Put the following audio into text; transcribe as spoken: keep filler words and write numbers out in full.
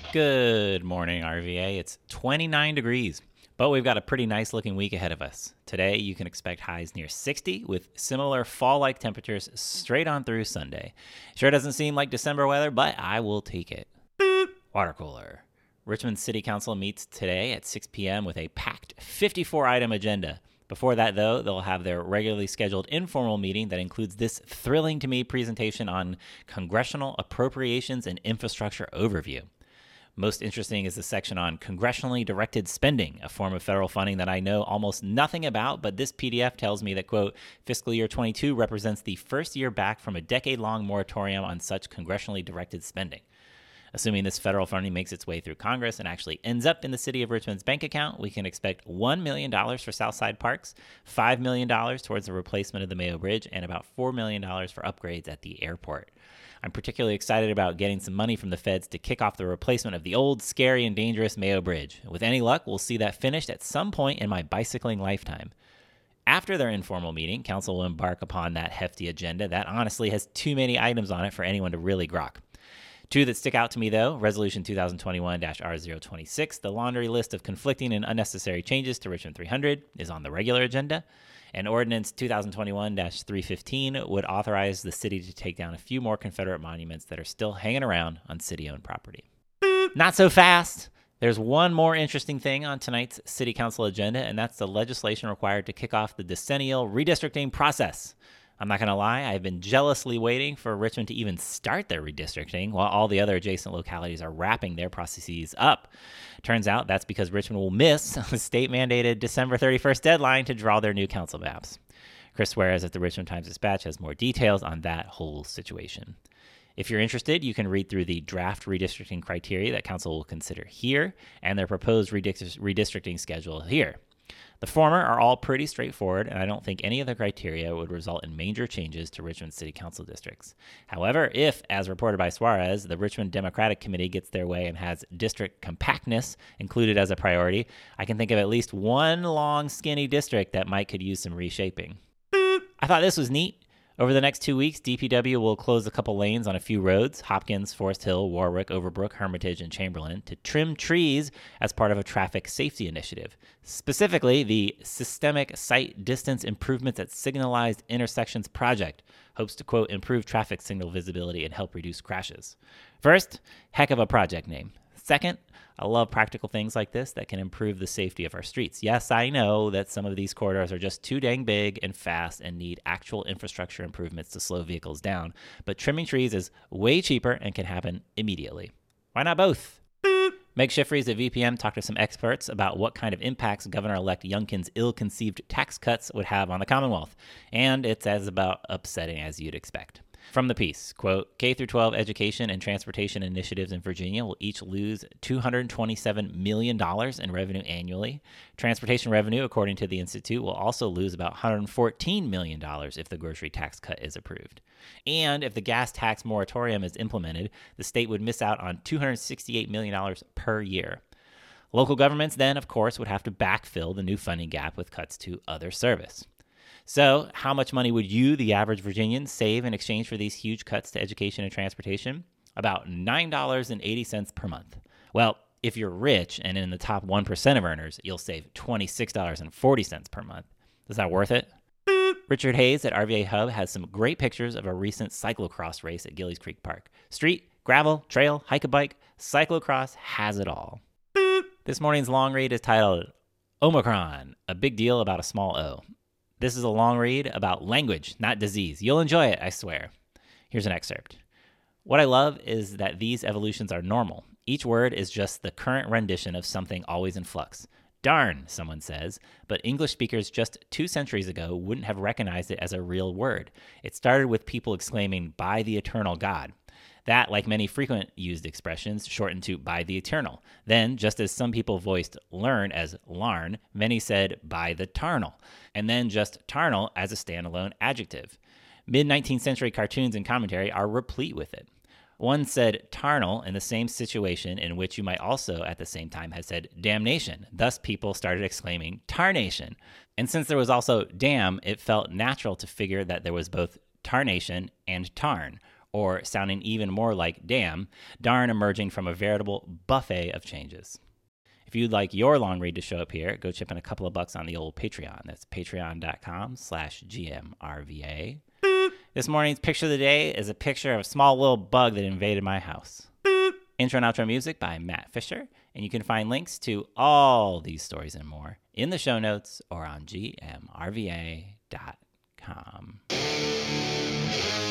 Good morning, R V A. It's twenty-nine degrees, but we've got a pretty nice looking week ahead of us. Today, you can expect highs near sixty with similar fall-like temperatures straight on through Sunday. Sure doesn't seem like December weather, but I will take it. Water cooler. Richmond City Council meets today at six p.m. with a packed fifty-four item agenda. Before that, though, they'll have their regularly scheduled informal meeting that includes this thrilling-to-me presentation on congressional appropriations and infrastructure overview. Most interesting is the section on congressionally directed spending, a form of federal funding that I know almost nothing about, but this P D F tells me that, quote, fiscal year twenty-two represents the first year back from a decade-long moratorium on such congressionally directed spending. Assuming this federal funding makes its way through Congress and actually ends up in the city of Richmond's bank account, we can expect one million dollars for Southside Parks, five million dollars towards the replacement of the Mayo Bridge, and about four million dollars for upgrades at the airport. I'm particularly excited about getting some money from the feds to kick off the replacement of the old, scary, and dangerous Mayo Bridge. With any luck, we'll see that finished at some point in my bicycling lifetime. After their informal meeting, Council will embark upon that hefty agenda that honestly has too many items on it for anyone to really grok. Two that stick out to me, though: Resolution twenty twenty-one dash R zero two six, the laundry list of conflicting and unnecessary changes to Richmond three hundred, is on the regular agenda. And Ordinance twenty twenty-one dash three fifteen would authorize the city to take down a few more Confederate monuments that are still hanging around on city-owned property. Not so fast. There's one more interesting thing on tonight's City Council agenda, and that's the legislation required to kick off the decennial redistricting process. I'm not going to lie, I've been jealously waiting for Richmond to even start their redistricting while all the other adjacent localities are wrapping their processes up. Turns out that's because Richmond will miss the state-mandated December thirty-first deadline to draw their new council maps. Chris Suarez at the Richmond Times-Dispatch has more details on that whole situation. If you're interested, you can read through the draft redistricting criteria that council will consider here and their proposed redist- redistricting schedule here. The former are all pretty straightforward, and I don't think any of the criteria would result in major changes to Richmond City Council districts. However, if, as reported by Suarez, the Richmond Democratic Committee gets their way and has district compactness included as a priority, I can think of at least one long, skinny district that might could use some reshaping. I thought this was neat. Over the next two weeks, D P W will close a couple lanes on a few roads, Hopkins, Forest Hill, Warwick, Overbrook, Hermitage, and Chamberlain, to trim trees as part of a traffic safety initiative. Specifically, the Systemic Sight Distance Improvements at Signalized Intersections Project hopes to, quote, improve traffic signal visibility and help reduce crashes. First, heck of a project name. Second, I love practical things like this that can improve the safety of our streets. Yes, I know that some of these corridors are just too dang big and fast and need actual infrastructure improvements to slow vehicles down, but trimming trees is way cheaper and can happen immediately. Why not both? Meg Shifries at V P M talked to some experts about what kind of impacts Governor-elect Youngkin's ill-conceived tax cuts would have on the Commonwealth, and it's as about upsetting as you'd expect. From the piece, quote, K through twelve education and transportation initiatives in Virginia will each lose two hundred twenty-seven million dollars in revenue annually. Transportation revenue, according to the Institute, will also lose about one hundred fourteen million dollars if the grocery tax cut is approved. And if the gas tax moratorium is implemented, the state would miss out on two hundred sixty-eight million dollars per year. Local governments then, of course, would have to backfill the new funding gap with cuts to other service. So how much money would you, the average Virginian, save in exchange for these huge cuts to education and transportation? About nine dollars and eighty cents per month. Well, if you're rich and in the top one percent of earners, you'll save twenty-six dollars and forty cents per month. Is that worth it? Richard Hayes at R V A Hub has some great pictures of a recent cyclocross race at Gillies Creek Park. Street, gravel, trail, hike-a-bike, cyclocross has it all. This morning's long read is titled Omicron, a big deal about a small O. This is a long read about language, not disease. You'll enjoy it, I swear. Here's an excerpt. What I love is that these evolutions are normal. Each word is just the current rendition of something always in flux. Darn, someone says, but English speakers just two centuries ago wouldn't have recognized it as a real word. It started with people exclaiming, by the eternal God. That, like many frequent used expressions, shortened to by the eternal. Then, just as some people voiced learn as larn, many said by the tarnal, and then just tarnal as a standalone adjective. Mid-nineteenth century cartoons and commentary are replete with it. One said tarnal in the same situation in which you might also at the same time have said damnation. Thus, people started exclaiming tarnation. And since there was also damn, it felt natural to figure that there was both tarnation and tarn, or sounding even more like damn, darn emerging from a veritable buffet of changes. If you'd like your long read to show up here, go chip in a couple of bucks on the old Patreon. That's patreon.com slash GMRVA. This morning's picture of the day is a picture of a small little bug that invaded my house. Intro and outro music by Matt Fisher, and you can find links to all these stories and more in the show notes or on G M R V A dot com.